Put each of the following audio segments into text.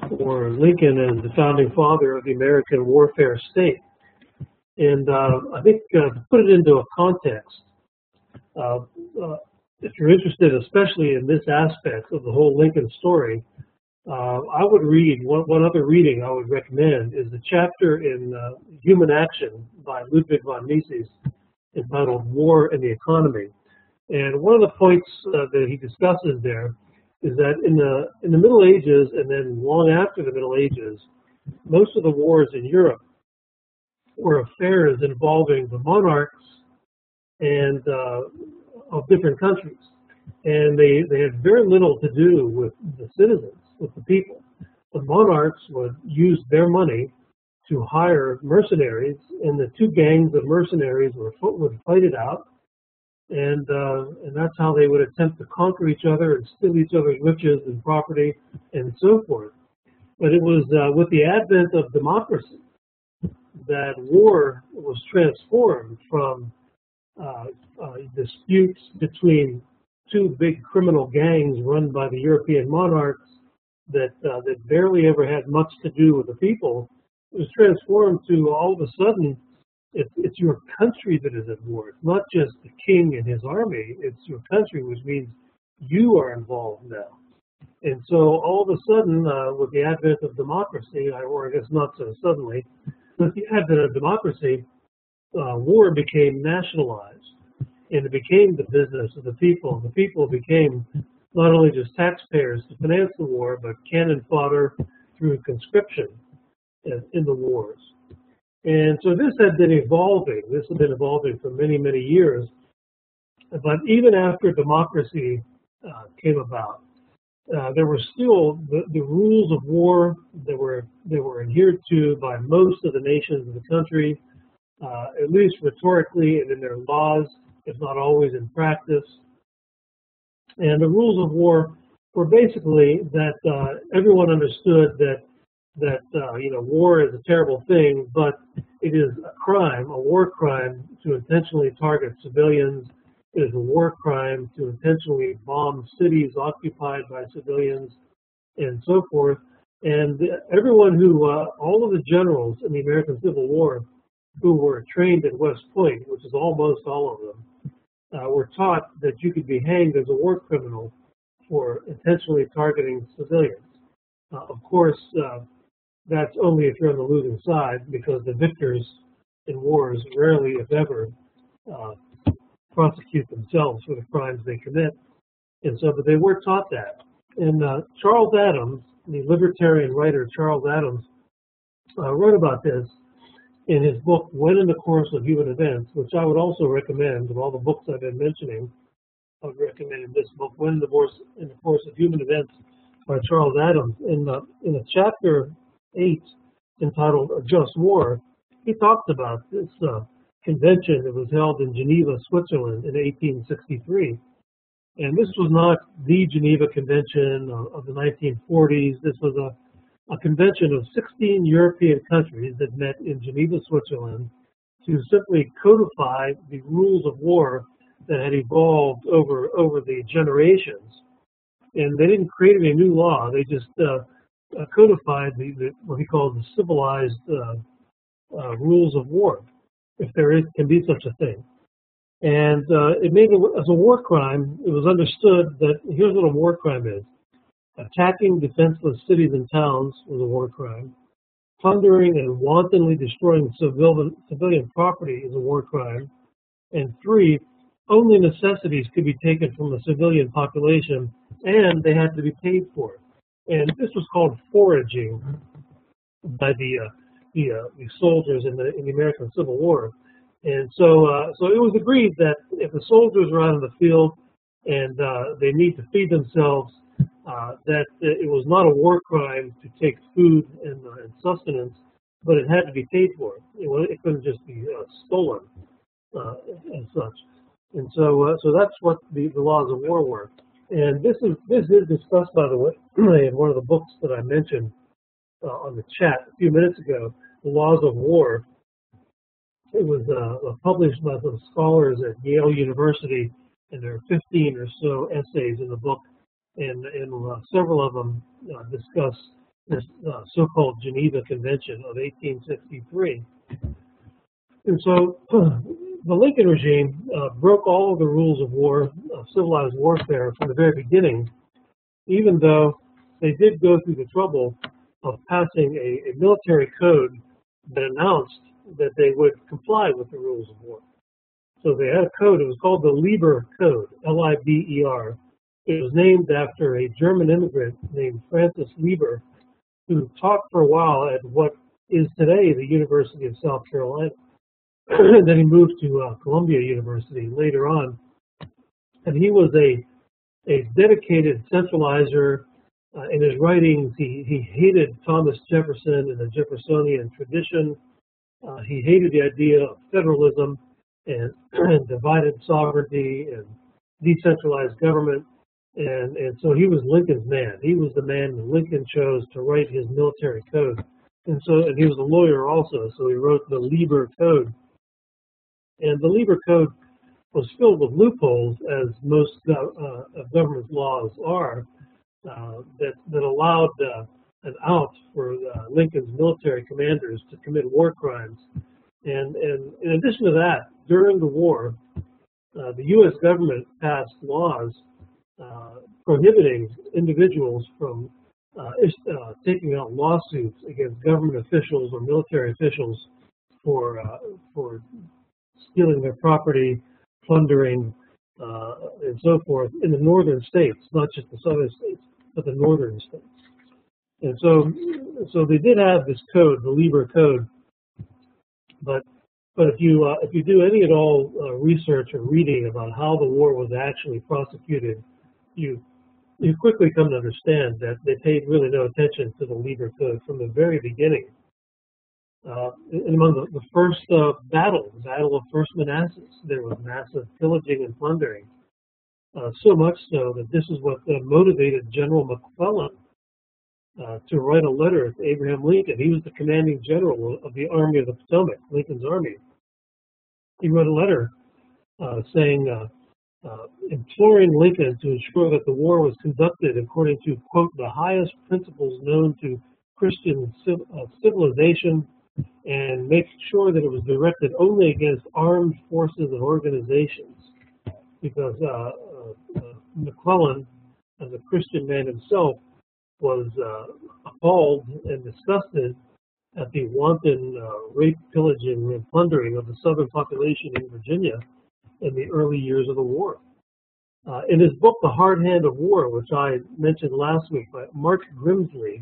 or Lincoln as the founding father of the American warfare state. And I think to put it into a context, uh, uh, if you're interested, especially in this aspect of the whole Lincoln story, I would read, one other reading I would recommend is the chapter in Human Action by Ludwig von Mises entitled War and the Economy. And one of the points that he discusses there is that in the Middle Ages and then long after the Middle Ages, most of the wars in Europe were affairs involving the monarchs and of different countries. And they had very little to do with the citizens, with the people. The monarchs would use their money to hire mercenaries, and the two gangs of mercenaries would fight it out, and that's how they would attempt to conquer each other and steal each other's riches and property and so forth. But it was with the advent of democracy that war was transformed from disputes between two big criminal gangs run by the European monarchs that barely ever had much to do with the people. It was transformed to all of a sudden it's your country that is at war. It's not just the king and his army. It's your country, which means you are involved now. And so all of a sudden, with the advent of democracy, or I guess not so suddenly, with the advent of democracy, war became nationalized, and it became the business of the people. The people became not only just taxpayers to finance the war, but cannon fodder through conscription in the wars. And so this had been evolving. This had been evolving for many, many years. But even after democracy came about, there were still the rules of war that were adhered to by most of the nations of the country, at least rhetorically and in their laws, if not always in practice. And the rules of war were basically that everyone understood that war is a terrible thing, but it is a crime, a war crime, to intentionally target civilians. It is a war crime to intentionally bomb cities occupied by civilians and so forth. And everyone all of the generals in the American Civil War who were trained at West Point, which is almost all of them, were taught that you could be hanged as a war criminal for intentionally targeting civilians. Of course, that's only if you're on the losing side, because the victors in wars rarely, if ever, prosecute themselves for the crimes they commit. And so, but they were taught that. And Charles Adams, the libertarian writer Charles Adams, wrote about this in his book, When in the Course of Human Events, which I would also recommend. Of all the books I've been mentioning, I would recommend this book, When in the Course of Human Events, by Charles Adams. In a chapter 8 entitled A Just War, he talks about this convention that was held in Geneva, Switzerland in 1863. And this was not the Geneva Convention of the 1940s. This was a convention of 16 European countries that met in Geneva, Switzerland, to simply codify the rules of war that had evolved over the generations. And they didn't create any new law. They just codified what he called the civilized rules of war, if there can be such a thing. And it made it as a war crime. It was understood that here's what a war crime is: attacking defenseless cities and towns was a war crime. Plundering and wantonly destroying civilian property is a war crime. And 3, only necessities could be taken from the civilian population, and they had to be paid for it. And this was called foraging by the soldiers in the American Civil War. And so it was agreed that if the soldiers are out in the field and they need to feed themselves, that it was not a war crime to take food and sustenance, but it had to be paid for. It couldn't just be stolen as such. And so that's what the laws of war were. And this is discussed, by the way, in one of the books that I mentioned on the chat a few minutes ago, The Laws of War. It was published by some scholars at Yale University, and there are 15 or so essays in the book, and several of them discuss this so-called Geneva Convention of 1863. And so the Lincoln regime broke all of the rules of war, civilized warfare from the very beginning, even though they did go through the trouble of passing a military code that announced that they would comply with the rules of war. So they had a code. It was called the Liber Code, Liber. It was named after a German immigrant named Francis Lieber, who taught for a while at what is today the University of South Carolina. Then he moved to Columbia University later on, and he was a dedicated centralizer. In his writings, he hated Thomas Jefferson and the Jeffersonian tradition. He hated the idea of federalism and divided sovereignty and decentralized government. And so he was Lincoln's man. He was the man that Lincoln chose to write his military code. And he was a lawyer also, so he wrote the Liber Code. And the Liber Code was filled with loopholes, as most government laws are, that allowed an out for Lincoln's military commanders to commit war crimes. And in addition to that, during the war, the U.S. government passed laws prohibiting individuals from taking out lawsuits against government officials or military officials for stealing their property, plundering, and so forth in the northern states, not just the southern states, but the northern states. And so they did have this code, the Liber Code, but if you do any at all research or reading about how the war was actually prosecuted, you quickly come to understand that they paid really no attention to the Liber Code from the very beginning. And among the first battle, the Battle of First Manassas, there was massive pillaging and plundering. So much so that this is what motivated General McClellan to write a letter to Abraham Lincoln. He was the commanding general of the Army of the Potomac, Lincoln's army. He wrote a letter saying, imploring Lincoln to ensure that the war was conducted according to, quote, the highest principles known to Christian civilization, and make sure that it was directed only against armed forces and organizations. Because McClellan, as a Christian man himself, was appalled and disgusted at the wanton rape, pillaging, and plundering of the southern population in Virginia in the early years of the war. In his book, The Hard Hand of War, which I mentioned last week, by Mark Grimsley,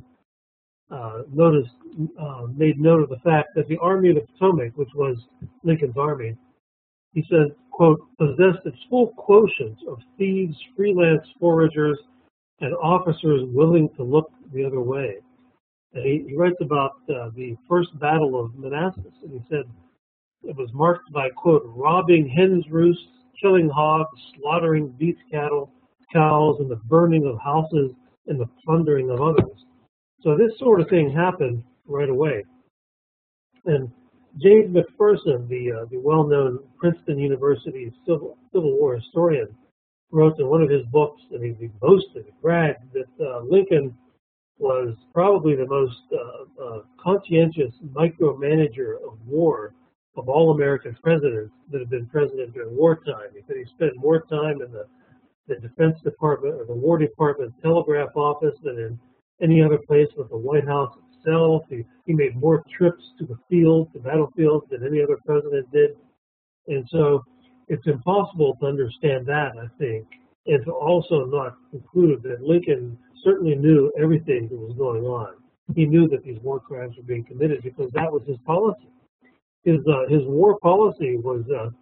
made note of the fact that the Army of the Potomac, which was Lincoln's army, he said, quote, possessed its full quotient of thieves, freelance foragers, and officers willing to look the other way. And he writes about the first battle of Manassas, and he said it was marked by, quote, robbing hens' roosts, killing hogs, slaughtering beef cattle, cows, and the burning of houses and the plundering of others. So this sort of thing happened right away. And James McPherson, the well-known Princeton University Civil War historian, wrote in one of his books, and he boasted, bragged, that Lincoln was probably the most conscientious micromanager of war of all American presidents that have been president during wartime. He said he spent more time in the Defense Department or the War Department telegraph office than in any other place with the White House itself. He made more trips to the battlefield, than any other president did. And so it's impossible to understand that, I think, and to also not conclude that Lincoln certainly knew everything that was going on. He knew that these war crimes were being committed because that was his policy. His war policy was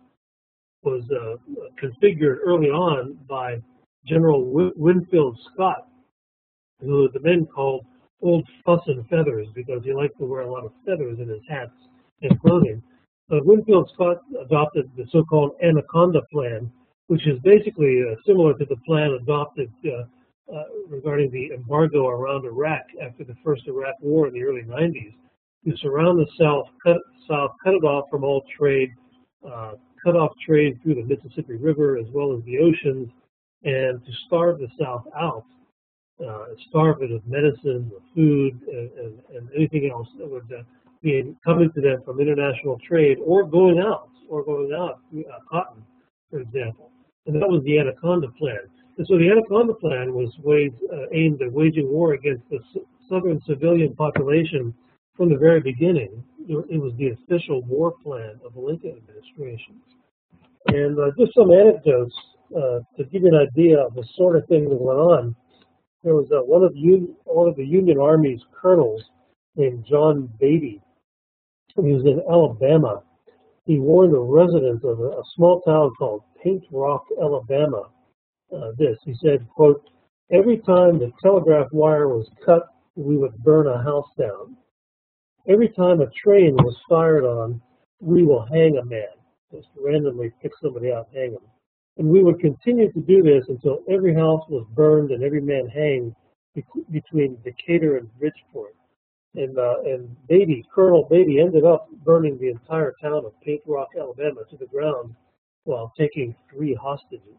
configured early on by General Winfield Scott, who the men called Old Fuss and Feathers because he liked to wear a lot of feathers in his hats and clothing. But Winfield Scott adopted the so-called Anaconda Plan, which is basically similar to the plan adopted regarding the embargo around Iraq after the first Iraq War in the early 90s. To surround the South, cut it off from all trade, cut off trade through the Mississippi River as well as the oceans, and to starve the South out. starving of medicine, of food, and anything else that would be coming to them from international trade or going out, cotton, for example. And that was the Anaconda Plan. And so the Anaconda Plan was aimed at waging war against the southern civilian population from the very beginning. It was the official war plan of the Lincoln administration. And just some anecdotes to give you an idea of the sort of thing that went on. There was one of the Union Army's colonels named John Beatty. He was in Alabama. He warned the residents of a small town called Paint Rock, Alabama, He said, quote, "Every time the telegraph wire was cut, we would burn a house down. Every time a train was fired on, we will hang a man." Just randomly pick somebody out, hang them. And we would continue to do this until every house was burned and every man hanged between Decatur and Bridgeport. And Colonel Beatty ended up burning the entire town of Paint Rock, Alabama to the ground while taking 3 hostages.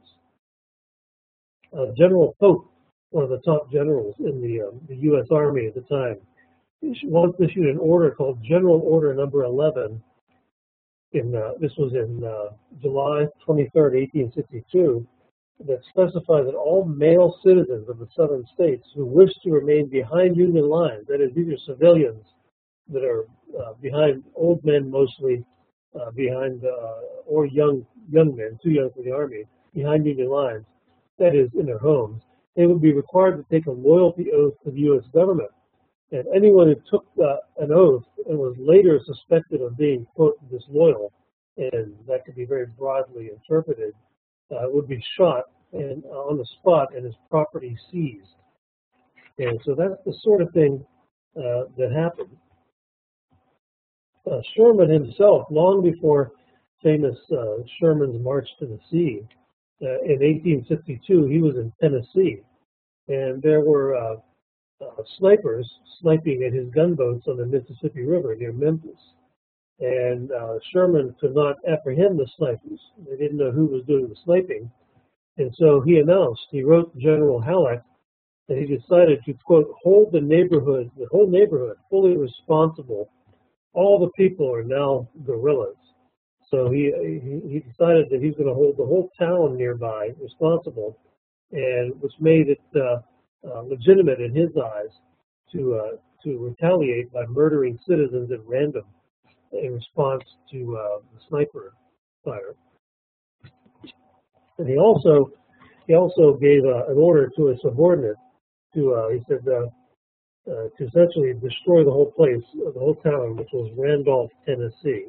General Pope, one of the top generals in the U.S. Army at the time, once issued an order called General Order Number 11. This was in July 23rd, 1862, that specified that all male citizens of the southern states who wish to remain behind Union lines, that is, these are civilians that are behind old men mostly, or young men, too young for the army, behind Union lines, that is, in their homes, they would be required to take a loyalty oath to the U.S. government. And anyone who took an oath and was later suspected of being, quote, disloyal, and that could be very broadly interpreted, would be shot and on the spot and his property seized. And so that's the sort of thing that happened. Sherman himself, long before famous Sherman's March to the Sea, in 1862, he was in Tennessee, and there were snipers sniping at his gunboats on the Mississippi River near Memphis. And Sherman could not apprehend the snipers. They didn't know who was doing the sniping. And so he wrote General Halleck that he decided to, quote, hold the whole neighborhood fully responsible. All the people are now guerrillas. So he decided that he's going to hold the whole town nearby responsible, and which made it legitimate in his eyes to retaliate by murdering citizens at random in response to the sniper fire. And he also gave an order to a subordinate to essentially destroy the whole place, the whole town, which was Randolph, Tennessee.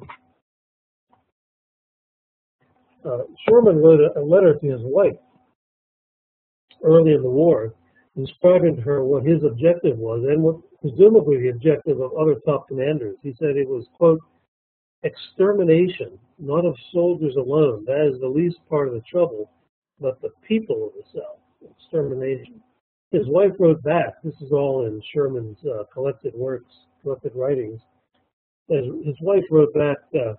Sherman wrote a letter to his wife early in the war, describing to her what his objective was and what presumably the objective of other top commanders. He said it was, quote, extermination, not of soldiers alone. That is the least part of the trouble, but the people of the South. Extermination. His wife wrote back. This is all in Sherman's collected writings. His wife wrote back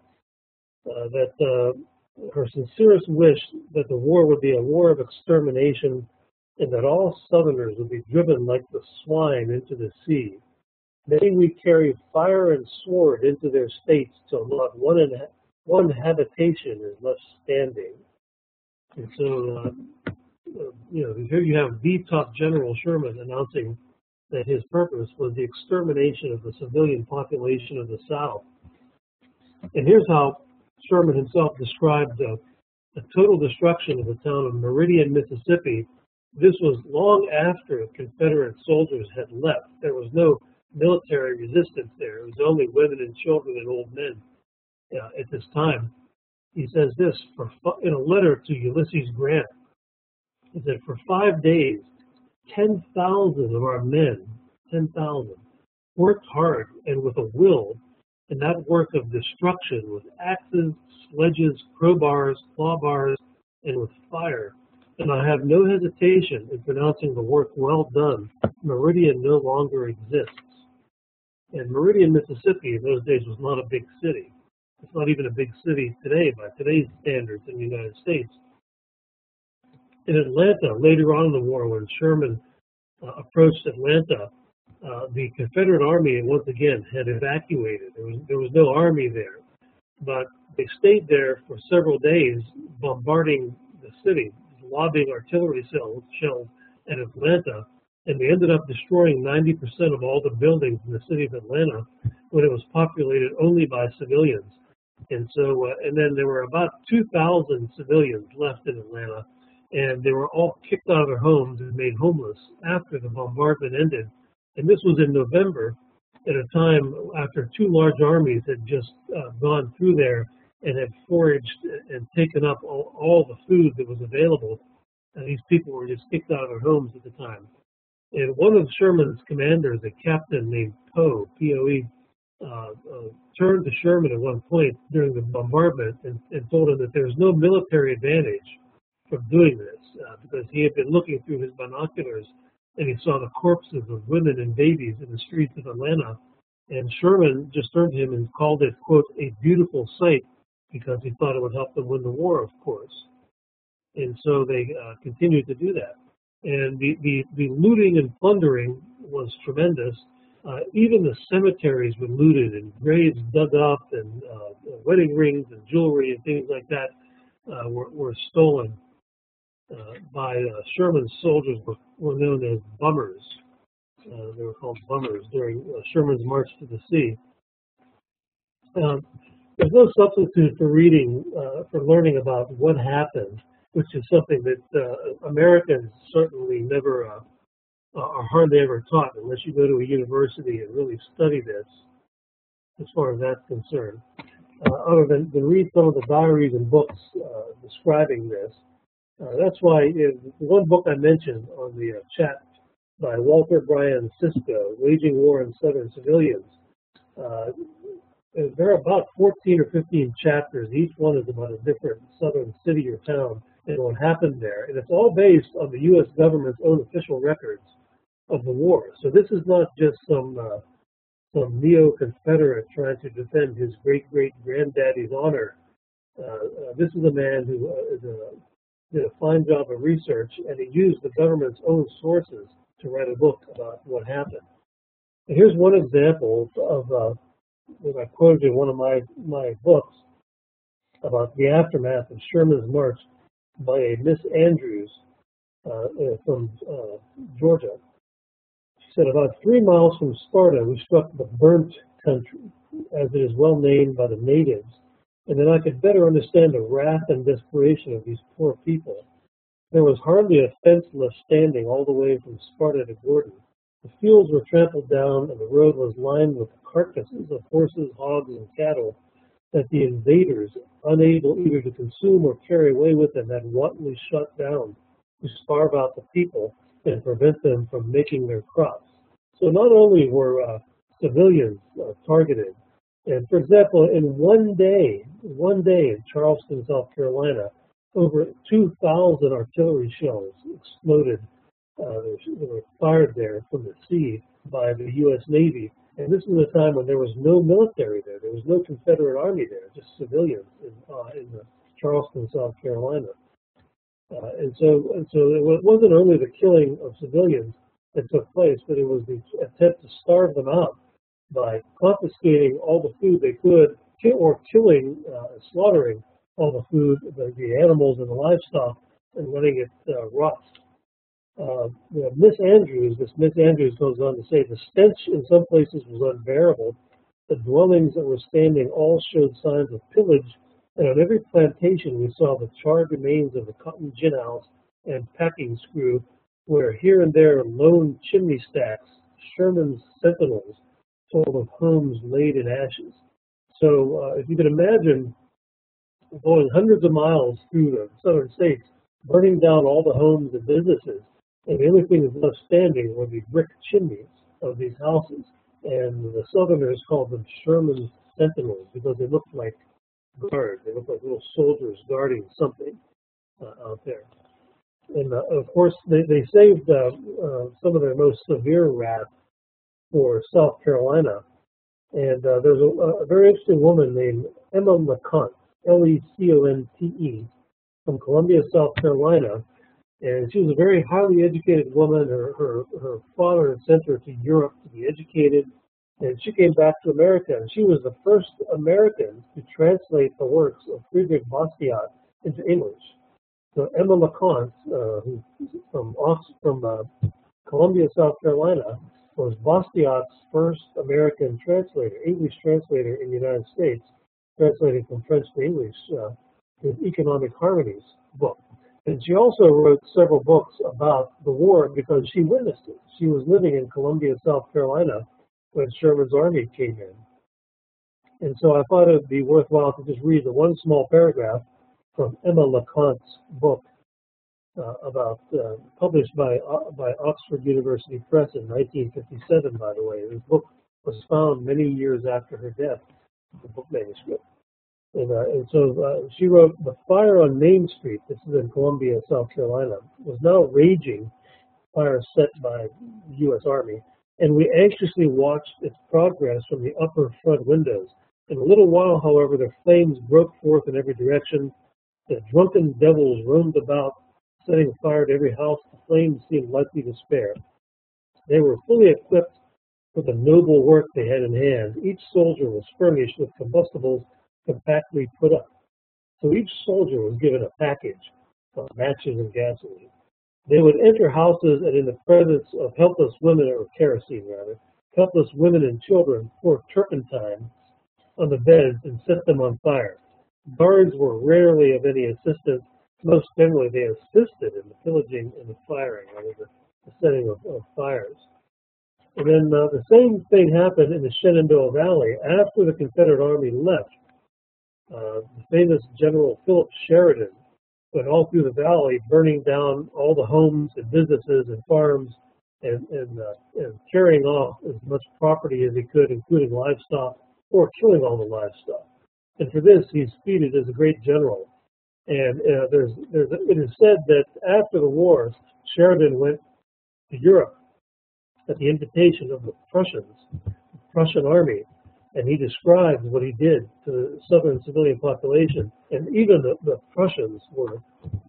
that her sincerest wish that the war would be a war of extermination and that all Southerners would be driven like the swine into the sea. May we carry fire and sword into their states till not one habitation is left standing. And so, here you have the top General Sherman announcing that his purpose was the extermination of the civilian population of the South. And here's how Sherman himself described the total destruction of the town of Meridian, Mississippi. This was long after Confederate soldiers had left. There was no military resistance there. It was only women and children and old men at this time. He says this in a letter to Ulysses Grant. He said, for 5 days, 10,000 of our men, 10,000, worked hard and with a will in that work of destruction with axes, sledges, crowbars, claw bars, and with fire. And I have no hesitation in pronouncing the work well done. Meridian no longer exists. And Meridian, Mississippi in those days was not a big city. It's not even a big city today by today's standards in the United States. In Atlanta, later on in the war, when Sherman approached Atlanta, the Confederate Army once again had evacuated. There was no army there, but they stayed there for several days, bombarding the city, lobbing artillery shells at Atlanta, and they ended up destroying 90% of all the buildings in the city of Atlanta when it was populated only by civilians. And so, and then there were about 2,000 civilians left in Atlanta, and they were all kicked out of their homes and made homeless after the bombardment ended. And this was in November, at a time after two large armies had just gone through there and had foraged and taken up all the food that was available. And these people were just kicked out of their homes at the time. And one of Sherman's commanders, a captain named Poe, P-O-E, turned to Sherman at one point during the bombardment and told him that there's no military advantage from doing this because he had been looking through his binoculars and he saw the corpses of women and babies in the streets of Atlanta. And Sherman just turned to him and called it, quote, a beautiful sight because he thought it would help them win the war, of course. And so they continued to do that. And the looting and plundering was tremendous. Even the cemeteries were looted and graves dug up and wedding rings and jewelry and things like that were stolen by Sherman's soldiers were known as bummers. They were called bummers during Sherman's march to the sea. There's no substitute for reading, for learning about what happened, which is something that Americans certainly never are hardly ever taught unless you go to a university and really study this, as far as that's concerned. Other than read some of the diaries and books describing this. That's why one book I mentioned on the chat by Walter Bryan Cisco, Waging War on Southern Civilians. There are about 14 or 15 chapters. Each one is about a different southern city or town and what happened there. And it's all based on the U.S. government's own official records of the war. So this is not just some neo-Confederate trying to defend his great-great-granddaddy's honor. This is a man who did a fine job of research, and he used the government's own sources to write a book about what happened. And here's one example of what I quoted in one of my books about the aftermath of Sherman's march by a Miss Andrews from Georgia. She said, about 3 miles from Sparta, we struck the burnt country, as it is well named by the natives, and then I could better understand the wrath and desperation of these poor people. There was hardly a fence left standing all the way from Sparta to Gordon. The fields were trampled down, and the road was lined with carcasses of horses, hogs, and cattle that the invaders, unable either to consume or carry away with them, had wantonly shot down to starve out the people and prevent them from making their crops. So not only were civilians targeted, and for example, in one day in Charleston, South Carolina, over 2,000 artillery shells exploded. They were fired there from the sea by the U.S. Navy. And this was a time when there was no military there. There was no Confederate Army there, just civilians in Charleston, South Carolina. And so it wasn't only the killing of civilians that took place, but it was the attempt to starve them out by confiscating all the food they could, or killing, slaughtering all the food, the animals and the livestock, and letting it rot. Miss Andrews goes on to say, the stench in some places was unbearable. The dwellings that were standing all showed signs of pillage, and on every plantation we saw the charred remains of the cotton gin house and packing screw, where here and there lone chimney stacks, Sherman's sentinels, told of homes laid in ashes. So if you can imagine going hundreds of miles through the southern states, burning down all the homes and businesses, and the only thing that's left standing were the brick chimneys of these houses. And the Southerners called them Sherman's sentinels because they looked like guards. They looked like little soldiers guarding something out there. And of course, they saved some of their most severe wrath for South Carolina. And there's a very interesting woman named Emma LeConte, Leconte, from Columbia, South Carolina. And she was a very highly educated woman. Her father had sent her to Europe to be educated, and she came back to America. And she was the first American to translate the works of Friedrich Bastiat into English. So Emma LeConte, who's from Columbia, South Carolina, was Bastiat's first American translator, English translator in the United States, translating from French to English, his Economic Harmonies book. And she also wrote several books about the war because she witnessed it. She was living in Columbia, South Carolina, when Sherman's army came in. And so I thought it would be worthwhile to just read the one small paragraph from Emma LeConte's book published by Oxford University Press in 1957, by the way. This book was found many years after her death, the book manuscript. And so she wrote, "The fire on Main Street," this is in Columbia, South Carolina, "was now raging, fire set by the U.S. Army, and we anxiously watched its progress from the upper front windows. In a little while, however, the flames broke forth in every direction. The drunken devils roamed about, setting fire to every house. The flames seemed likely to spare. They were fully equipped for the noble work they had in hand. Each soldier was furnished with combustibles compactly put up. So each soldier was given a package of matches and gasoline. They would enter houses and in the presence of helpless women, or kerosene rather, helpless women and children, pour turpentine on the beds and set them on fire. Guards were rarely of any assistance. Most generally, they assisted in the pillaging and the firing, or the setting of fires. And then the same thing happened in the Shenandoah Valley after the Confederate Army left. The famous General Philip Sheridan went all through the valley, burning down all the homes and businesses and farms, and carrying off as much property as he could, including livestock, or killing all the livestock. And for this, he's feted as a great general. And it is said that after the war, Sheridan went to Europe at the invitation of the Prussian army, and he describes what he did to the southern civilian population. And even the Prussians were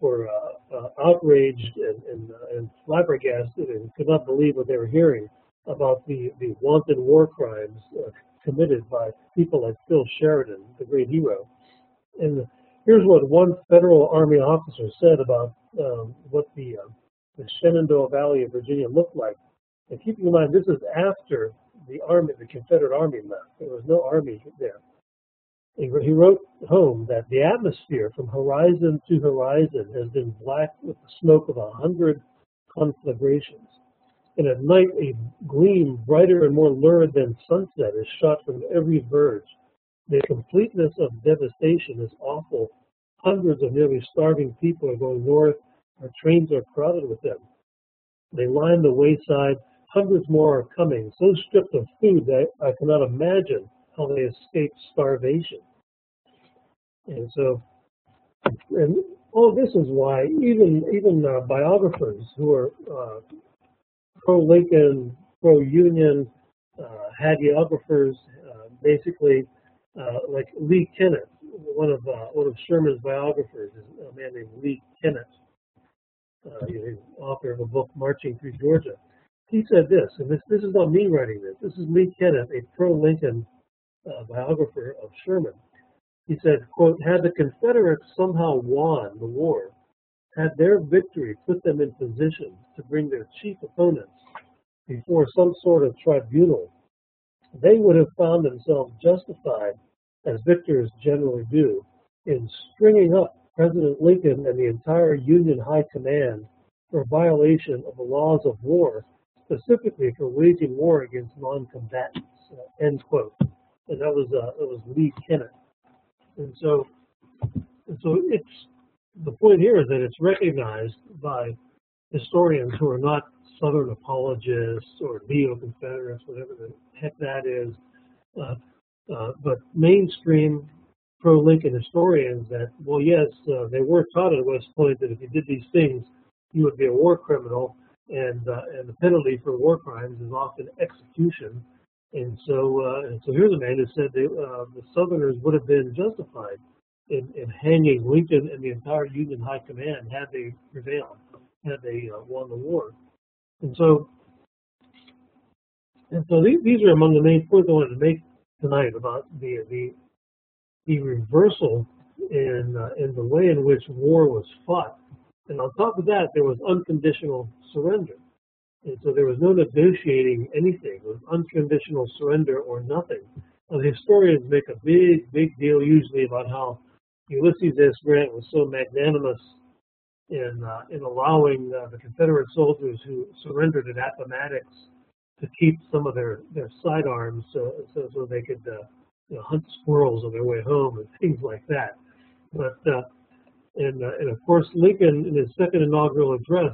outraged and flabbergasted and could not believe what they were hearing about the wanton war crimes committed by people like Phil Sheridan, the great hero. And here's what one federal army officer said about what the Shenandoah Valley of Virginia looked like. And keep in mind, this is after the Confederate Army left. There was no army there. He wrote home that the atmosphere from horizon to horizon has been black with the smoke of 100 conflagrations. And at night, a gleam brighter and more lurid than sunset is shot from every verge. The completeness of devastation is awful. Hundreds of nearly starving people are going north. Our trains are crowded with them. They line the wayside. Hundreds more are coming, so stripped of food that I cannot imagine how they escape starvation. And so, and all this is why even biographers who are pro-Lincoln, pro-Union, hagiographers, basically like Lee Kennett, one of Sherman's biographers is a man named Lee Kennett, the author of a book, Marching Through Georgia. He said this, and this is not me writing this. This is Lee Kennett, a pro-Lincoln biographer of Sherman. He said, quote, "Had the Confederates somehow won the war, had their victory put them in position to bring their chief opponents before some sort of tribunal, they would have found themselves justified, as victors generally do, in stringing up President Lincoln and the entire Union High Command for violation of the laws of war, specifically for waging war against non-combatants," end quote. And that was Lee Kennett. And so it's the point here is that it's recognized by historians who are not Southern apologists or neo-Confederates, whatever the heck that is, but mainstream pro-Lincoln historians that, well, yes, they were taught at West Point that if you did these things, you would be a war criminal, and the penalty for war crimes is often execution. And so here's a man who said the Southerners would have been justified in hanging Lincoln and the entire Union High Command had they prevailed. had they won the war. And so these are among the main points I wanted to make tonight about the reversal in the way in which war was fought. And on top of that, there was unconditional surrender. And so there was no negotiating anything. It was unconditional surrender or nothing. The historians make a big deal usually about how Ulysses S. Grant was so magnanimous in allowing the Confederate soldiers who surrendered at Appomattox to keep some of their sidearms so they could hunt squirrels on their way home and things like that. But and of course Lincoln in his second inaugural address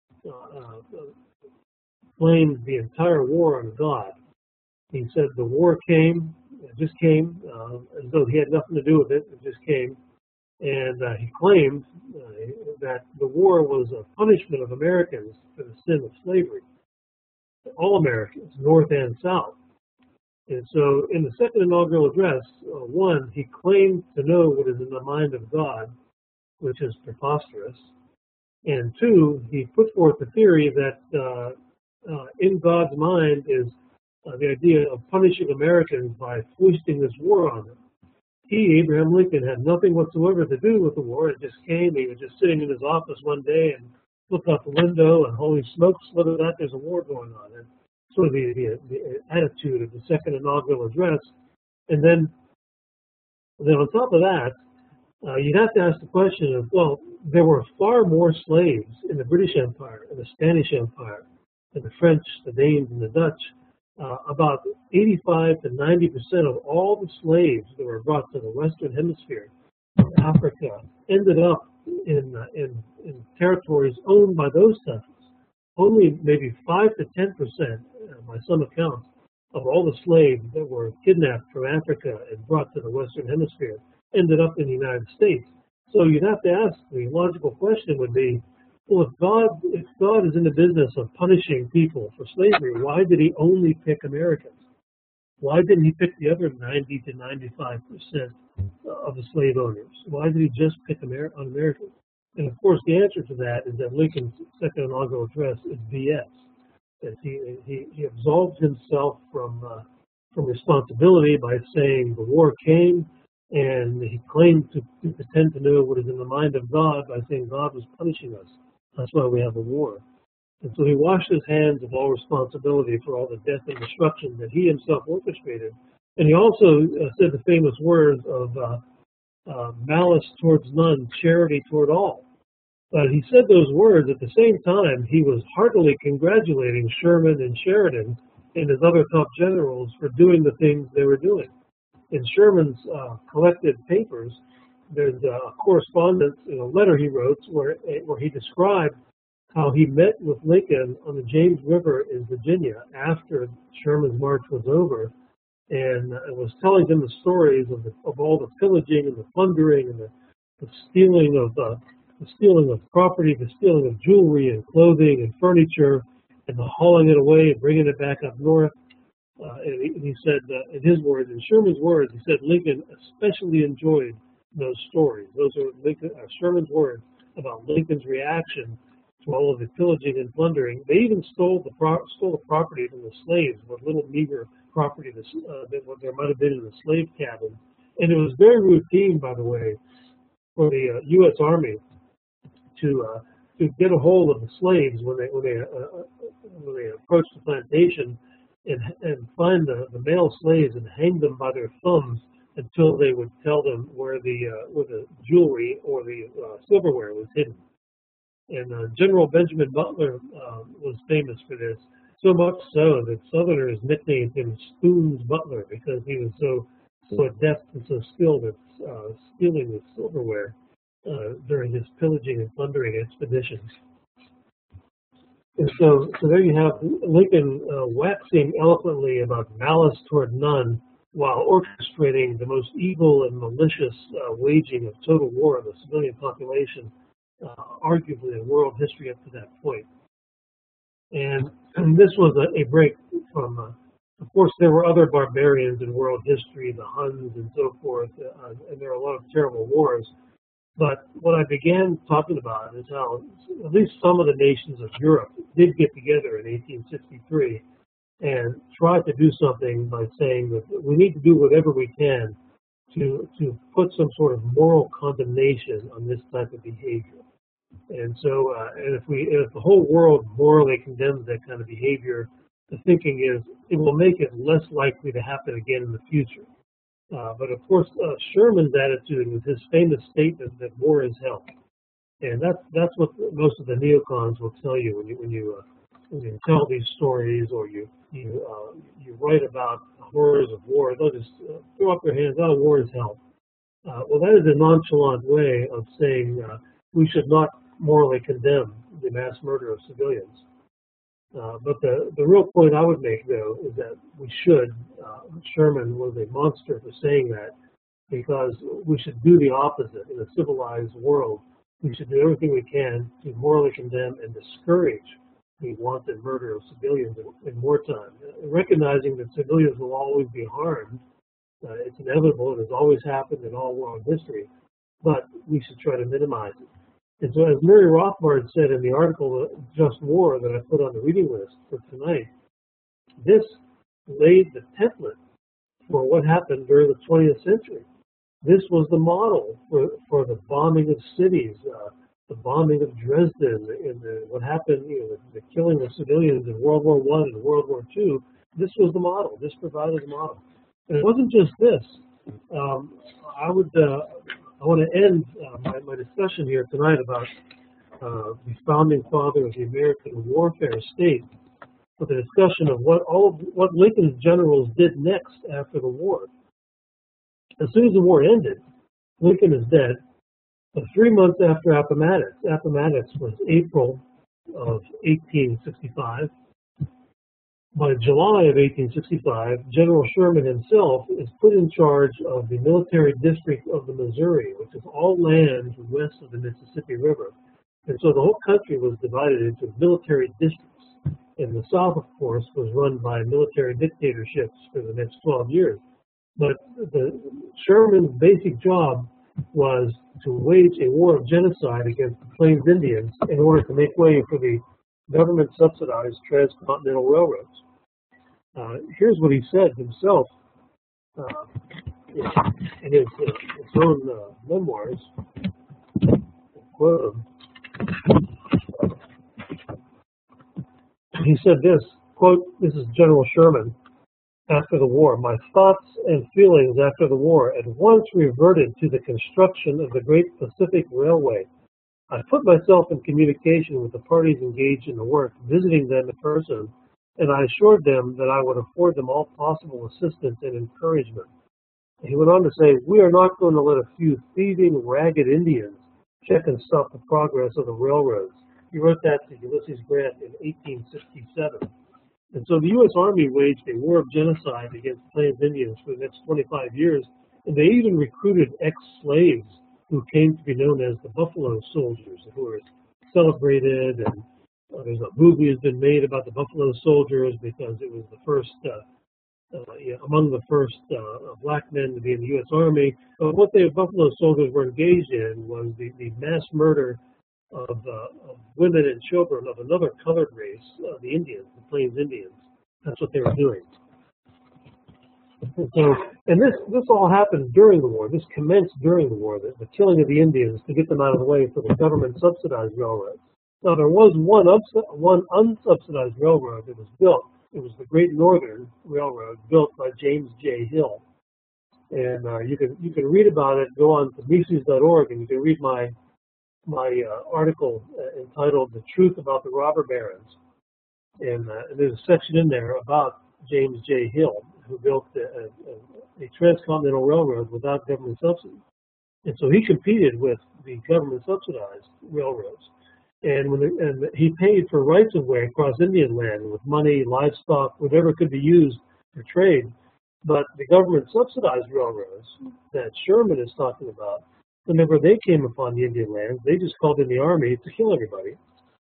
blamed the entire war on God. He said the war came, it just came, as though he had nothing to do with it. It just came, and he claimed that the war was a punishment of Americans for the sin of slavery. All Americans, North and South. And so in the second inaugural address, one, he claimed to know what is in the mind of God, which is preposterous. And two, he put forth the theory that in God's mind is the idea of punishing Americans by foisting this war on them. He, Abraham Lincoln, had nothing whatsoever to do with the war. It just came. He was just sitting in his office one day and looked out the window, and holy smokes, look at that, there's a war going on. And sort of the attitude of the second inaugural address. And then on top of that, you'd have to ask the question of, well, there were far more slaves in the British Empire, and the Spanish Empire, and the French, the Danes, and the Dutch. About 85 to 90% of all the slaves that were brought to the Western Hemisphere, Africa, ended up in territories owned by those settlers. Only maybe 5 to 10%, by some accounts, of all the slaves that were kidnapped from Africa and brought to the Western Hemisphere ended up in the United States. So you'd have to ask, the logical question would be, well, if God is in the business of punishing people for slavery, why did he only pick Americans? Why didn't he pick the other 90 to 95% of the slave owners? Why did he just pick on Americans? And of course, the answer to that is that Lincoln's second inaugural address is BS. That he absolved himself from responsibility by saying the war came, and he claimed to pretend to know what is in the mind of God by saying God was punishing us. That's why we have a war. And so he washed his hands of all responsibility for all the death and destruction that he himself orchestrated. And he also said the famous words of malice towards none, charity toward all. But he said those words at the same time he was heartily congratulating Sherman and Sheridan and his other top generals for doing the things they were doing. In Sherman's collected papers, there's a correspondence in a letter he wrote where he described how he met with Lincoln on the James River in Virginia after Sherman's march was over, and was telling him the stories of all the pillaging and the plundering and the stealing of property, the stealing of jewelry and clothing and furniture, and the hauling it away and bringing it back up north. And he said, in his words, in Sherman's words, he said Lincoln especially enjoyed those stories. Those are Sherman's words about Lincoln's reaction to all of the pillaging and plundering. They even stole the property from the slaves, what little meager property that there might have been in the slave cabin. And it was very routine, by the way, for the U.S. Army to get a hold of the slaves when they approached the plantation and find the male slaves and hang them by their thumbs until they would tell them where the jewelry or the silverware was hidden. And General Benjamin Butler was famous for this, so much so that Southerners nicknamed him Spoons Butler because he was so adept and so skilled at stealing the silverware during his pillaging and plundering expeditions. And so there you have Lincoln waxing eloquently about malice toward none while orchestrating the most evil and malicious waging of total war on the civilian population, arguably in world history up to that point. And this was a break from, of course, there were other barbarians in world history, the Huns and so forth, and there are a lot of terrible wars. But what I began talking about is how at least some of the nations of Europe did get together in 1863 and try to do something by saying that we need to do whatever we can to put some sort of moral condemnation on this type of behavior. And so, and if the whole world morally condemns that kind of behavior, the thinking is it will make it less likely to happen again in the future. But of course, Sherman's attitude was his famous statement that war is hell, and that's what most of the neocons will tell you when you tell these stories or you write about horrors of war. They'll just throw up their hands. Oh, war is hell. Well, that is a nonchalant way of saying we should not morally condemn the mass murder of civilians. But the real point I would make, though, is that we should. Sherman was a monster for saying that, because we should do the opposite in a civilized world. We should do everything we can to morally condemn and discourage the wanton murder of civilians in wartime, recognizing that civilians will always be harmed. It's inevitable. It has always happened in all world history, but we should try to minimize it. And so, as Murray Rothbard said in the article Just War that I put on the reading list for tonight, this laid the template for what happened during the 20th century. This was the model for the bombing of cities, the bombing of Dresden, and what happened, the killing of civilians in World War I and World War II. This was the model. This provided the model. And it wasn't just this. I want to end my discussion here tonight about the founding father of the American warfare state with a discussion of what Lincoln's generals did next after the war. As soon as the war ended, Lincoln is dead. But 3 months after Appomattox was April of 1865. By July of 1865, General Sherman himself is put in charge of the military district of the Missouri, which is all land west of the Mississippi River. And so the whole country was divided into military districts. And the South, of course, was run by military dictatorships for the next 12 years. But Sherman's basic job was to wage a war of genocide against the Plains Indians in order to make way for the government-subsidized transcontinental railroads. Here's what he said himself in his own memoirs. Quote him. He said this, quote, this is General Sherman after the war. My thoughts and feelings after the war at once reverted to the construction of the Great Pacific Railway. I put myself in communication with the parties engaged in the work, visiting them in person, and I assured them that I would afford them all possible assistance and encouragement. And he went on to say, we are not going to let a few thieving, ragged Indians check and stop the progress of the railroads. He wrote that to Ulysses Grant in 1867. And so the U.S. Army waged a war of genocide against Plains Indians for the next 25 years, and they even recruited ex-slaves who came to be known as the Buffalo Soldiers, who were celebrated, and there's a movie has been made about the Buffalo Soldiers because it was the first, among the first black men to be in the U.S. Army. But what the Buffalo Soldiers were engaged in was the mass murder of women and children of another colored race, the Indians, the Plains Indians. That's what they were doing. And so, and this all happened during the war. This commenced during the war, the killing of the Indians to get them out of the way for the government-subsidized railroads. Now, there was one unsubsidized railroad that was built. It was the Great Northern Railroad, built by James J. Hill. And you can read about it. Go on to Mises.org, and you can read my article entitled "The Truth About the Robber Barons." And there's a section in there about James J. Hill, who built a transcontinental railroad without government subsidy. And so he competed with the government-subsidized railroads. And he paid for rights-of-way across Indian land with money, livestock, whatever could be used for trade. But the government-subsidized railroads that Sherman is talking about, whenever they came upon the Indian lands, they just called in the army to kill everybody.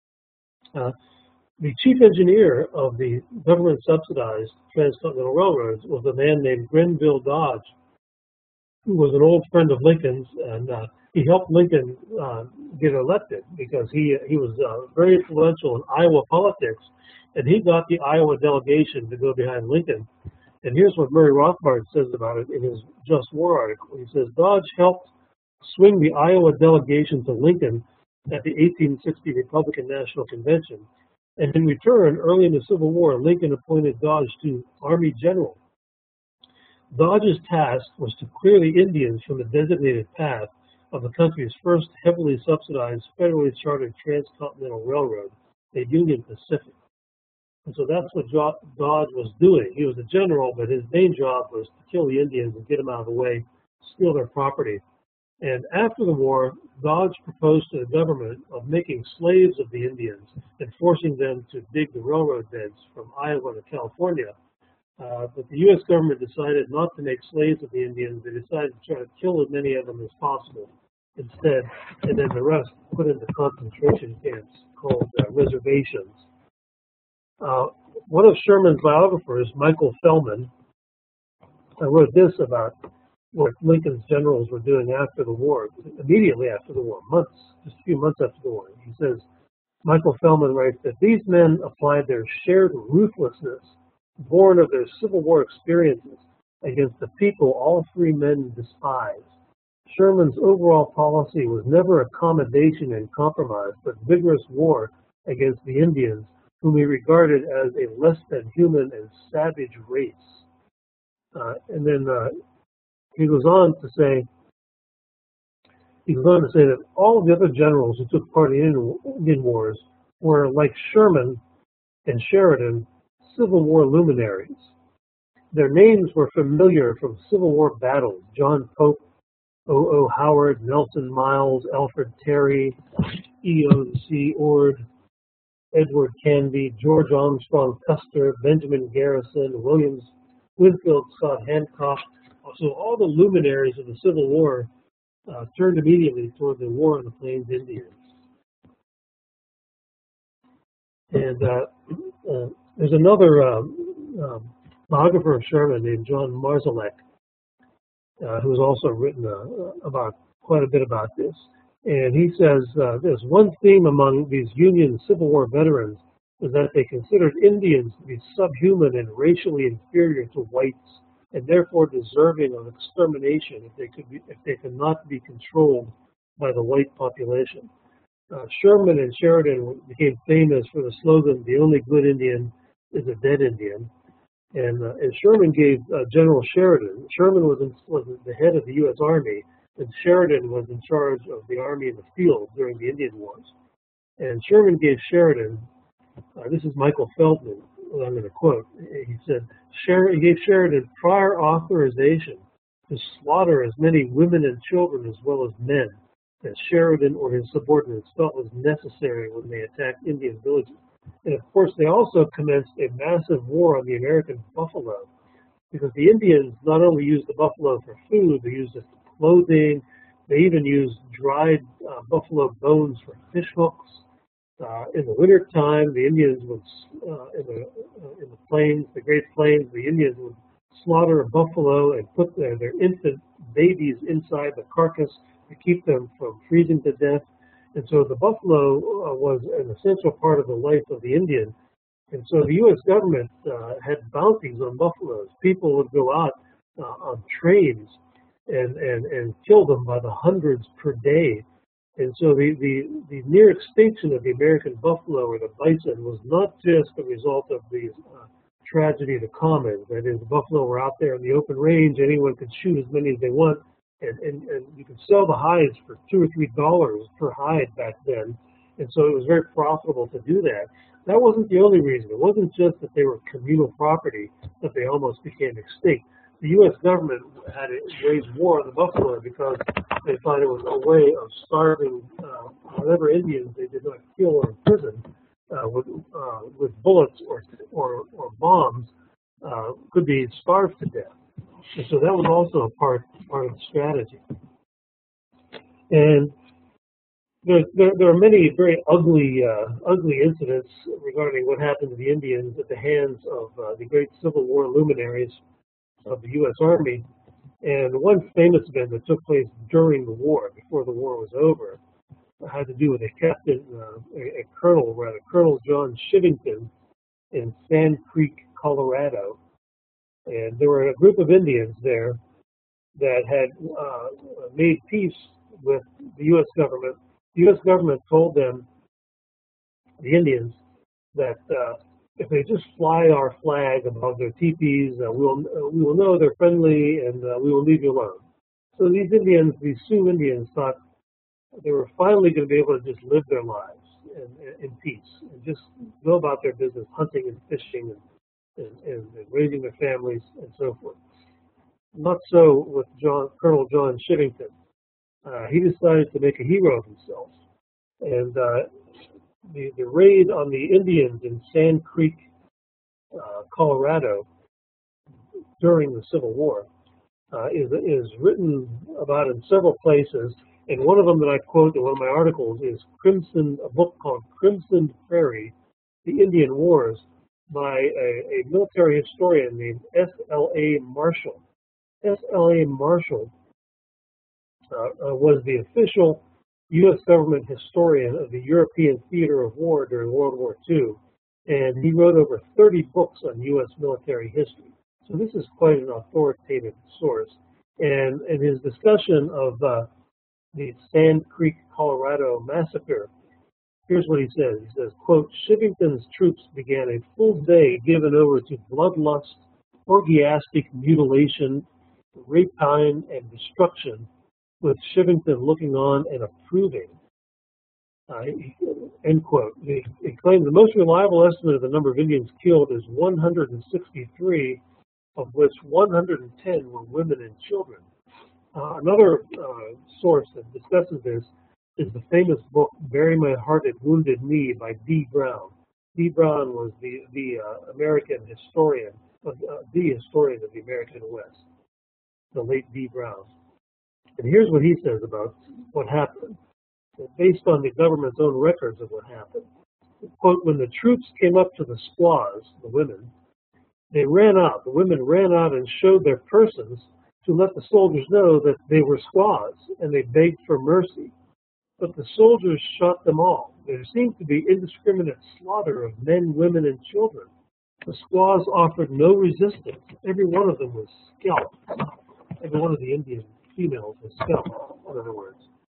The chief engineer of the government-subsidized transcontinental railroads was a man named Grenville Dodge. who was an old friend of Lincoln's, and he helped Lincoln get elected because he was very influential in Iowa politics, and he got the Iowa delegation to go behind Lincoln. And here's what Murray Rothbard says about it in his Just War article. He says, Dodge helped swing the Iowa delegation to Lincoln at the 1860 Republican National Convention. And in return, early in the Civil War, Lincoln appointed Dodge to Army General. Dodge's task was to clear the Indians from the designated path of the country's first heavily subsidized federally chartered transcontinental railroad, the Union Pacific. And so that's what Dodge was doing. He was a general, but his main job was to kill the Indians and get them out of the way, steal their property. And after the war, Dodge proposed to the government of making slaves of the Indians and forcing them to dig the railroad beds from Iowa to California. But the U.S. government decided not to make slaves of the Indians. They decided to try to kill as many of them as possible instead, and then the rest put into concentration camps called reservations. One of Sherman's biographers, Michael Feldman, wrote this about what Lincoln's generals were doing after the war, immediately after the war, just a few months after the war. He says, Michael Feldman writes that these men applied their shared ruthlessness, born of their Civil War experiences, against the people all free men despise. Sherman's overall policy was never accommodation and compromise, but vigorous war against the Indians, whom he regarded as a less than human and savage race. And then he goes on to say that all of the other generals who took part in the Indian Wars were, like Sherman and Sheridan, Civil War luminaries. Their names were familiar from Civil War battles: John Pope, O.O. Howard, Nelson Miles, Alfred Terry, E.O.C. Ord, Edward Canby, George Armstrong Custer, Benjamin Garrison, Winfield Scott Hancock. So all the luminaries of the Civil War turned immediately toward the War of the Plains Indians. And there's another biographer of Sherman named John Marszalek, who's also written about quite a bit about this. And he says this: one theme among these Union Civil War veterans is that they considered Indians to be subhuman and racially inferior to whites, and therefore deserving of extermination if they could not be controlled by the white population. Sherman and Sheridan became famous for the slogan, "The only good Indian is a dead Indian." And Sherman gave General Sheridan. Sherman was the head of the U.S. Army, and Sheridan was in charge of the Army in the field during the Indian Wars. And Sherman gave Sheridan, this is Michael Feldman, who I'm going to quote, he said, he gave Sheridan prior authorization to slaughter as many women and children as well as men as Sheridan or his subordinates felt was necessary when they attacked Indian villages. And of course, they also commenced a massive war on the American buffalo, because the Indians not only used the buffalo for food, they used it for clothing. They even used dried buffalo bones for fish hooks. In the winter time, the Indians would, in the plains, the Great Plains, the Indians would slaughter a buffalo and put their infant babies inside the carcass to keep them from freezing to death. And so the buffalo was an essential part of the life of the Indian. And so the U.S. government had bounties on buffaloes. People would go out on trains and kill them by the hundreds per day. And so the near extinction of the American buffalo or the bison was not just the result of the tragedy of the commons. That is, the buffalo were out there in the open range. Anyone could shoot as many as they want. And you could sell the hides for $2 or $3 per hide back then. And so it was very profitable to do that. That wasn't the only reason. It wasn't just that they were communal property, that they almost became extinct. The U.S. government had to wage war on the buffalo because they thought it was a way of starving whatever Indians they did not kill or imprison with bullets or bombs could be starved to death. And so that was also a part of the strategy. And there are many very ugly incidents regarding what happened to the Indians at the hands of the great Civil War luminaries of the U.S. Army. And one famous event that took place during the war, before the war was over, had to do with a captain, a colonel, rather, Colonel John Shivington in Sand Creek, Colorado. And there were a group of Indians there that had made peace with the U.S. government. The U.S. government told them, the Indians, that if they just fly our flag above their teepees, we will know they're friendly and we will leave you alone. So these Indians, these Sioux Indians, thought they were finally going to be able to just live their lives in peace and just go about their business, hunting and fishing and raising their families and so forth. Not so with Colonel John Shivington. He decided to make a hero of himself. And the raid on the Indians in Sand Creek, Colorado, during the Civil War is written about in several places. And one of them that I quote in one of my articles is a book called Crimson Prairie, The Indian Wars, by a military historian named S.L.A. Marshall. S.L.A. Marshall was the official U.S. government historian of the European theater of war during World War II, and he wrote over 30 books on U.S. military history. So this is quite an authoritative source. And in his discussion of the Sand Creek, Colorado massacre, here's what he says. He says, quote, Shivington's troops began a full day given over to bloodlust, orgiastic mutilation, rapine, and destruction, with Shivington looking on and approving. End quote. He claimed the most reliable estimate of the number of Indians killed is 163, of which 110 were women and children. Another source that discusses this is the famous book "Bury My Heart at Wounded Knee" by D. Brown. D. Brown was the American historian, the historian of the American West, the late D. Brown. And here's what he says about what happened, based on the government's own records of what happened. Quote, when the troops came up to the squaws, the women, they ran out. The women ran out and showed their persons to let the soldiers know that they were squaws, and they begged for mercy. But the soldiers shot them all. There seemed to be indiscriminate slaughter of men, women, and children. The squaws offered no resistance. Every one of them was scalped. Every one of the Indian females was scalped, in other words.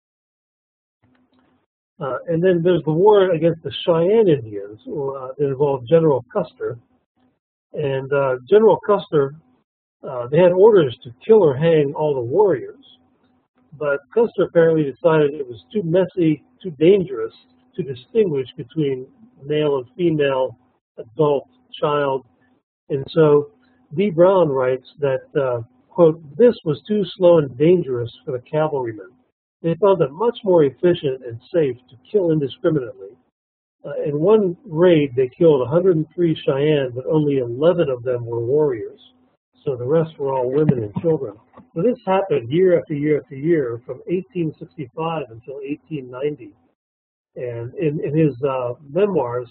And then there's the war against the Cheyenne Indians that involved General Custer. And General Custer, they had orders to kill or hang all the warriors. But Custer apparently decided it was too messy, too dangerous to distinguish between male and female, adult, child. And so D. Brown writes that, quote, this was too slow and dangerous for the cavalrymen. They found it much more efficient and safe to kill indiscriminately. In one raid, they killed 103 Cheyenne, but only 11 of them were warriors. So the rest were all women and children. So this happened year after year after year from 1865 until 1890. And in his memoirs,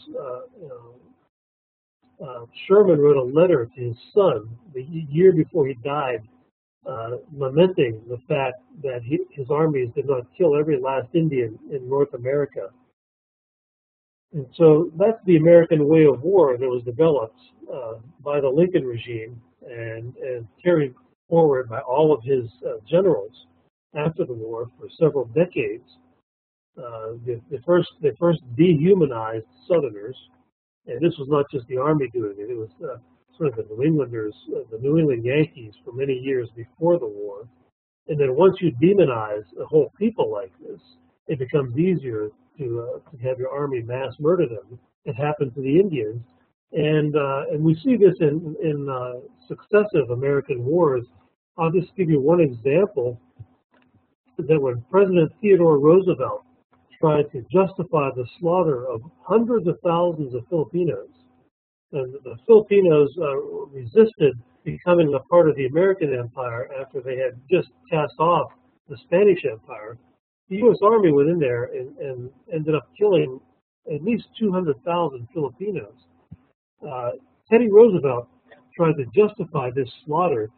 Sherman wrote a letter to his son the year before he died, lamenting the fact that his armies did not kill every last Indian in North America. And so that's the American way of war that was developed by the Lincoln regime and carried forward by all of his generals after the war for several decades. They first dehumanized Southerners, and this was not just the Army doing it. It was sort of the New Englanders, the New England Yankees for many years before the war. And then once you demonize a whole people like this, it becomes easier to have your army mass murder them. It happened to the Indians. And we see this in successive American wars. I'll just give you one example, that when President Theodore Roosevelt tried to justify the slaughter of hundreds of thousands of Filipinos, and the Filipinos resisted becoming a part of the American Empire after they had just cast off the Spanish Empire, the U.S. Army went in there and ended up killing at least 200,000 Filipinos. Teddy Roosevelt tried to justify this slaughter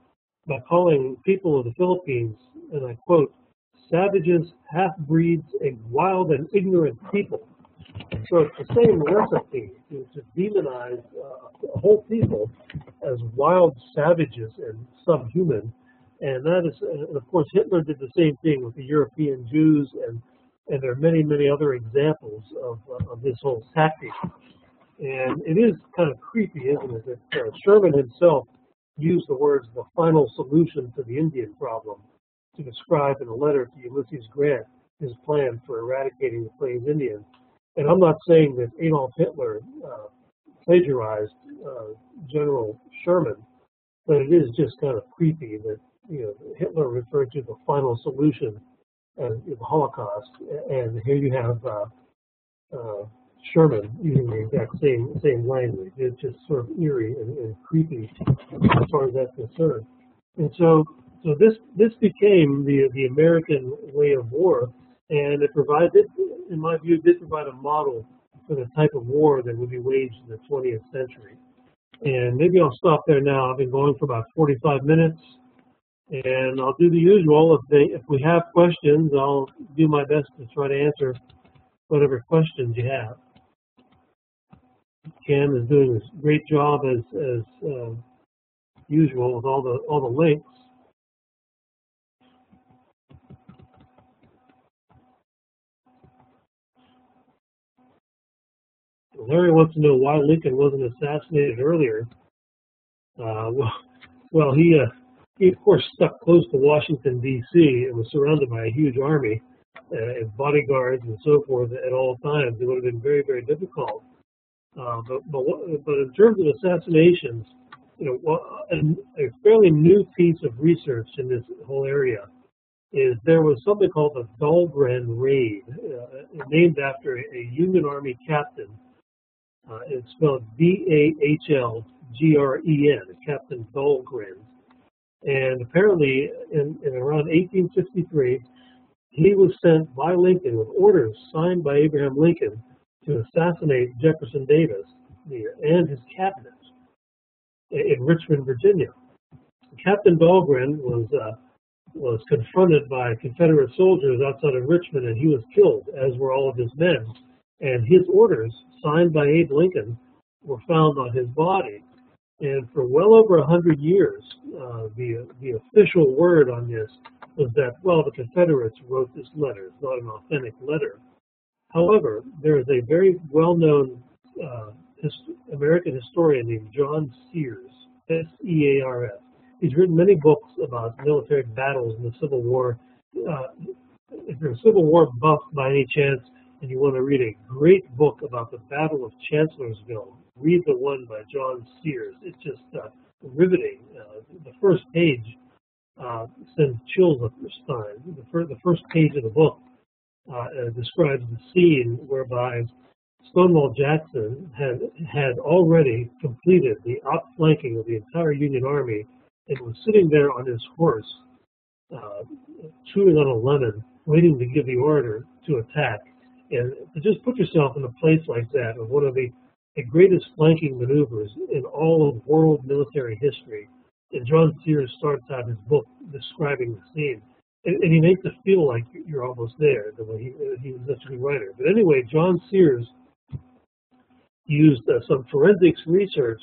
by calling people of the Philippines, and I quote, savages, half-breeds, a wild and ignorant people. So it's the same recipe to demonize a whole people as wild savages and subhuman. And that is, and of course, Hitler did the same thing with the European Jews, and there are many, many other examples of this whole tactic. And it is kind of creepy, isn't it, that Sherman himself used the words "the final solution to the Indian problem" to describe in a letter to Ulysses Grant his plan for eradicating the Plains Indians. And I'm not saying that Adolf Hitler plagiarized General Sherman, but it is just kind of creepy that Hitler referred to the final solution as the Holocaust, and here you have Sherman using the exact same language. It's just sort of eerie and creepy as far as that's concerned. And so this became the American way of war, and it provided, in my view, did provide a model for the type of war that would be waged in the 20th century. And maybe I'll stop there now. I've been going for about 45 minutes, and I'll do the usual. If we have questions, I'll do my best to try to answer whatever questions you have. Cam is doing a great job as usual with all the links. Larry wants to know why Lincoln wasn't assassinated earlier. Well, he of course stuck close to Washington D.C. and was surrounded by a huge army and bodyguards and so forth at all times. It would have been very, very difficult. But in terms of assassinations, a fairly new piece of research in this whole area is there was something called the Dahlgren Raid, named after a Union Army captain. It's spelled Dahlgren, Captain Dahlgren. And apparently, in around 1863, he was sent by Lincoln with orders signed by Abraham Lincoln to assassinate Jefferson Davis and his cabinet in Richmond, Virginia. Captain Dahlgren was confronted by Confederate soldiers outside of Richmond, and he was killed, as were all of his men. And his orders, signed by Abe Lincoln, were found on his body. And for well over 100 years, the official word on this was that, well, the Confederates wrote this letter. It's not an authentic letter. However, there is a very well-known American historian named John Sears, S-E-A-R-S. He's written many books about military battles in the Civil War. If you're a Civil War buff by any chance, and you want to read a great book about the Battle of Chancellorsville, read the one by John Sears. It's just riveting. The first page sends chills up your spine. The first page of the book describes the scene whereby Stonewall Jackson had already completed the outflanking of the entire Union Army and was sitting there on his horse, chewing on a lemon, waiting to give the order to attack. And to just put yourself in a place like that, of one of the greatest flanking maneuvers in all of world military history. And John Sears starts out his book describing the scene. And he makes it feel like you're almost there, the way he was such a good writer. But anyway, John Sears used some forensics research,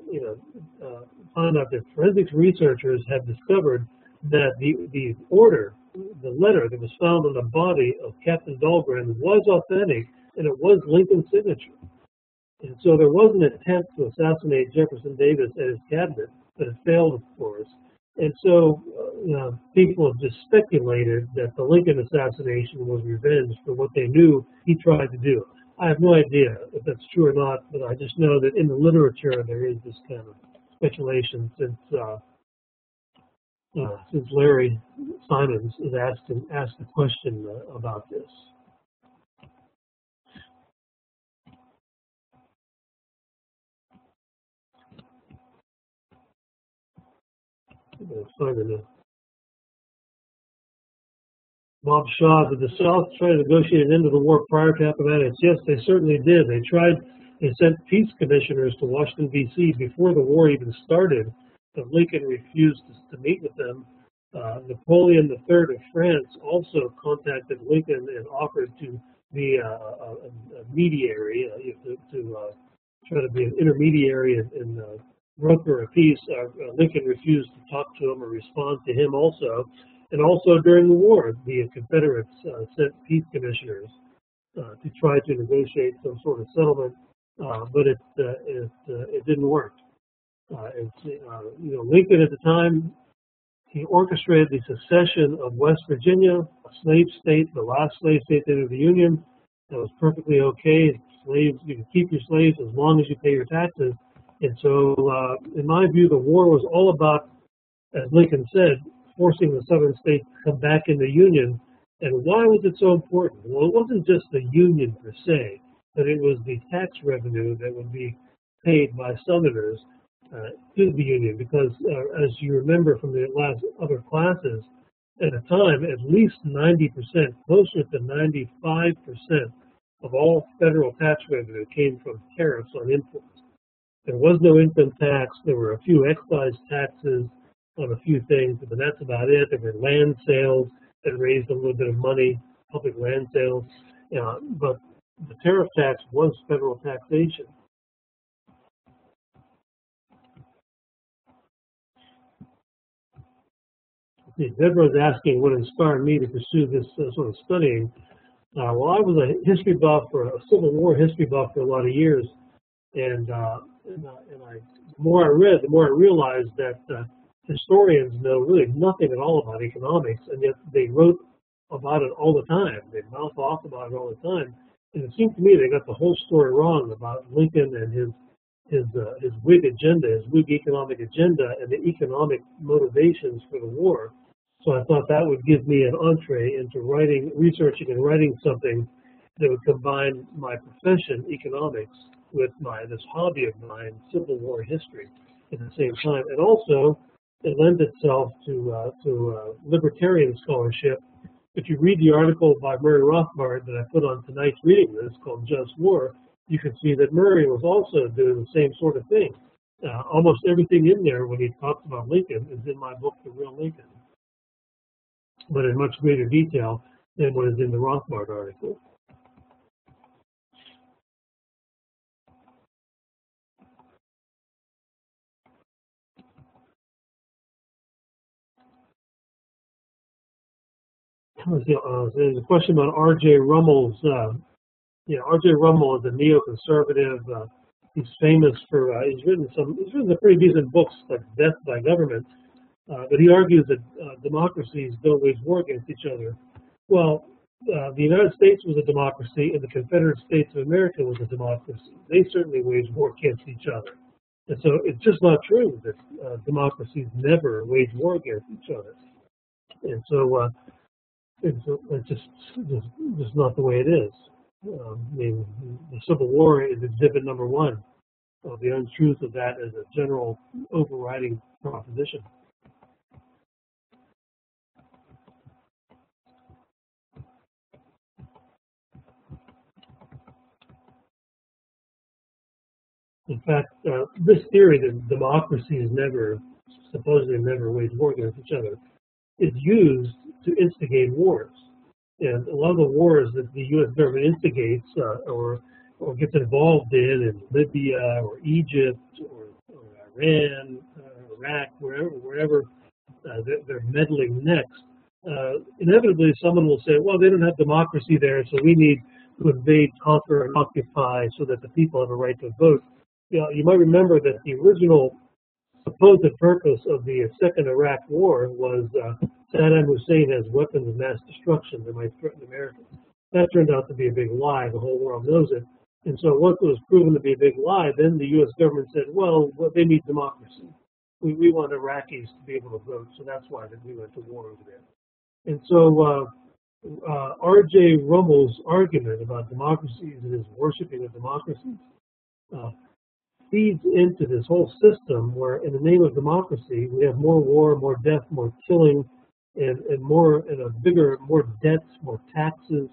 found out that forensics researchers have discovered that the order, the letter that was found on the body of Captain Dahlgren was authentic, and it was Lincoln's signature. And so there was an attempt to assassinate Jefferson Davis and his cabinet, but it failed, of course. And so people have just speculated that the Lincoln assassination was revenge for what they knew he tried to do. I have no idea if that's true or not, but I just know that in the literature there is this kind of speculation since Larry Simons has asked a question about this. Bob Shaw, did the South try to negotiate an end to the war prior to Appomattox? Yes, they certainly did. They sent peace commissioners to Washington, D.C. before the war even started, Lincoln refused to meet with them. Napoleon III of France also contacted Lincoln and offered to be a mediary, to try to be an intermediary and broker a peace. Lincoln refused to talk to him or respond to him also. And also during the war, the Confederates sent peace commissioners to try to negotiate some sort of settlement, but it didn't work. Lincoln at the time, he orchestrated the secession of West Virginia, a slave state, the last slave state to enter the Union. That was perfectly okay. Slaves, you can keep your slaves as long as you pay your taxes. And so, in my view, the war was all about, as Lincoln said, forcing the southern states to come back in the Union. And why was it so important? Well, it wasn't just the Union per se, but it was the tax revenue that would be paid by Southerners to the Union, because as you remember from the last other classes, at the time, at least 90%, closer to 95% of all federal tax revenue came from tariffs on imports. There was no income tax. There were a few excise taxes on a few things, but that's about it. There were land sales that raised a little bit of money, public land sales, but the tariff tax was federal taxation. Deborah was asking what inspired me to pursue this sort of studying. Well, I was a history buff, or a Civil War history buff for a lot of years, and the more I read, the more I realized that historians know really nothing at all about economics, and yet they wrote about it all the time. They mouth off about it all the time, and it seemed to me they got the whole story wrong about Lincoln and his Whig agenda, his Whig economic agenda, and the economic motivations for the war. So I thought that would give me an entree into researching and writing something that would combine my profession, economics, with this hobby of mine, Civil War history, at the same time. And also, it lends itself to libertarian scholarship. If you read the article by Murray Rothbard that I put on tonight's reading list called Just War, you can see that Murray was also doing the same sort of thing. Almost everything in there when he talks about Lincoln is in my book, The Real Lincoln, but in much greater detail than what is in the Rothbard article. There's a question about R.J. Rummel's. R.J. Rummel is a neoconservative. He's famous for he's written some pretty decent books like Death by Government, but he argues that democracies don't wage war against each other. Well, the United States was a democracy, and the Confederate States of America was a democracy. They certainly waged war against each other, and so it's just not true that democracies never wage war against each other. And so it's just not the way it is. The Civil War is exhibit number one of the untruth of that as a general overriding proposition. In fact, this theory that democracies supposedly never wage war against each other is used to instigate wars. And a lot of the wars that the U.S. government instigates or gets involved in Libya or Egypt or Iran, Iraq, wherever they're meddling next, inevitably someone will say, well, they don't have democracy there, so we need to invade, conquer, and occupy so that the people have a right to vote. You might remember that the original supposed purpose of the Second Iraq War was Saddam Hussein has weapons of mass destruction that might threaten Americans. That turned out to be a big lie. The whole world knows it. And so once it was proven to be a big lie, then the U.S. government said, well, they need democracy. We want Iraqis to be able to vote, so that's why we went to war over there. And so R.J. Rummel's argument about democracies and his worshiping of democracies feeds into this whole system where, in the name of democracy, we have more war, more death, more killing, and more debts, more taxes.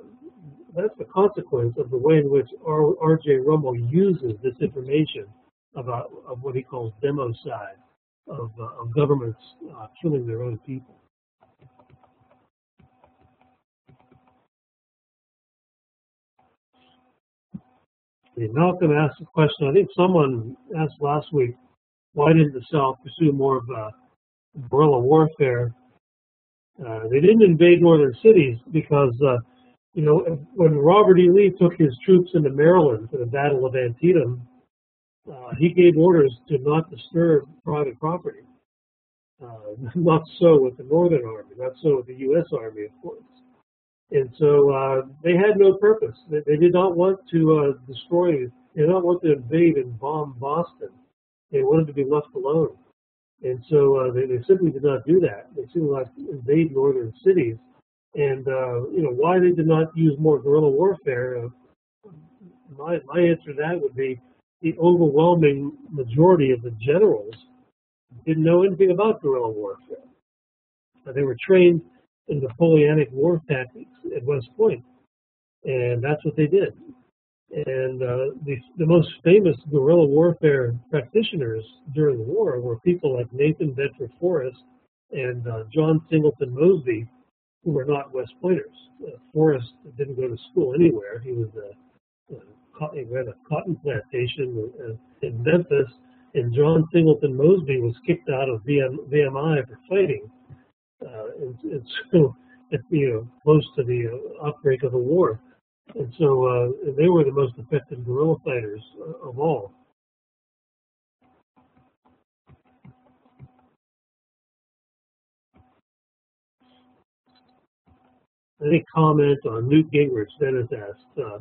That's the consequence of the way in which R.J. Rummel uses this information of what he calls democide, of governments killing their own people. Malcolm asked a question. I think someone asked last week, why didn't the South pursue more of guerrilla warfare? They didn't invade northern cities because, when Robert E. Lee took his troops into Maryland for the Battle of Antietam, he gave orders to not disturb private property. Not so with the Northern Army, not so with the U.S. Army, of course. And so they had no purpose. They did not want to destroy, they did not want to invade and bomb Boston. They wanted to be left alone. And so they simply did not do that. They simply did not invade northern cities. And, why they did not use more guerrilla warfare, my answer to that would be the overwhelming majority of the generals didn't know anything about guerrilla warfare. They were trained in Napoleonic war tactics at West Point, and that's what they did. And the most famous guerrilla warfare practitioners during the war were people like Nathan Bedford Forrest and John Singleton Mosby, who were not West Pointers. Forrest didn't go to school anywhere. He was he ran a cotton plantation in Memphis, and John Singleton Mosby was kicked out of VMI for fighting. And so, close to the outbreak of the war. And so they were the most effective guerrilla fighters of all. Any comment on Newt Gingrich? Dennis asked.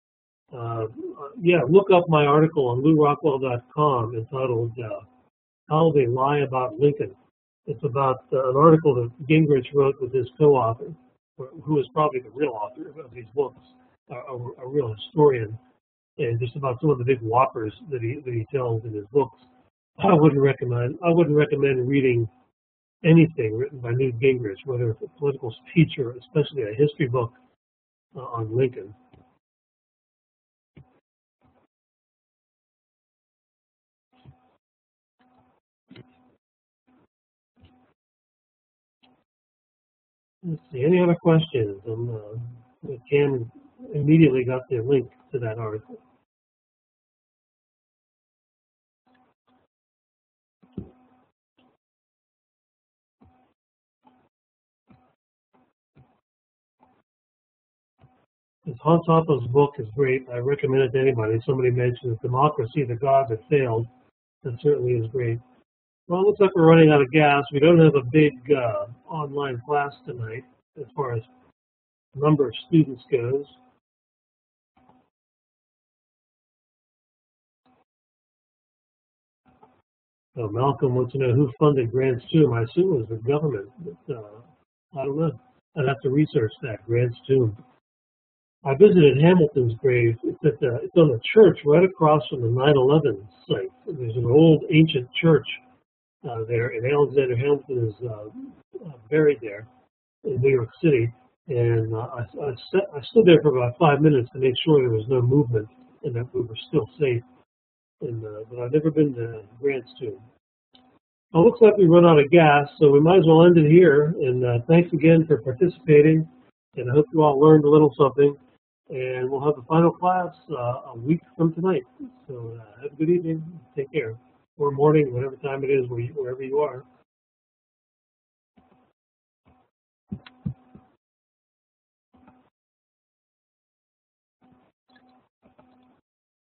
Look up my article on LewRockwell.com entitled How They Lie About Lincoln. It's about an article that Gingrich wrote with his co-author, who is probably the real author of these books, a real historian, and just about some of the big whoppers that he tells in his books. I wouldn't recommend reading anything written by Newt Gingrich, whether it's a political speech or especially a history book on Lincoln. Let's see, any other questions? Cam immediately got the link to that article. Hans Hoppe's book is great. I recommend it to anybody. Somebody mentioned Democracy, the God That Failed. That certainly is great. Well, it looks like we're running out of gas. We don't have a big online class tonight as far as number of students goes. So Malcolm wants to know who funded Grant's tomb. I assume it was the government, but I don't know. I'd have to research that, Grant's tomb. I visited Hamilton's grave. It's on a church right across from the 9/11 site. There's an old ancient church there, and Alexander Hamilton is buried there in New York City. And I stood there for about 5 minutes to make sure there was no movement and that we were still safe. But I've never been to Grant's tomb. Well, it looks like we run out of gas, so we might as well end it here. And thanks again for participating. And I hope you all learned a little something. And we'll have the final class a week from tonight. So have a good evening. Take care. Or morning, whatever time it is, wherever you are.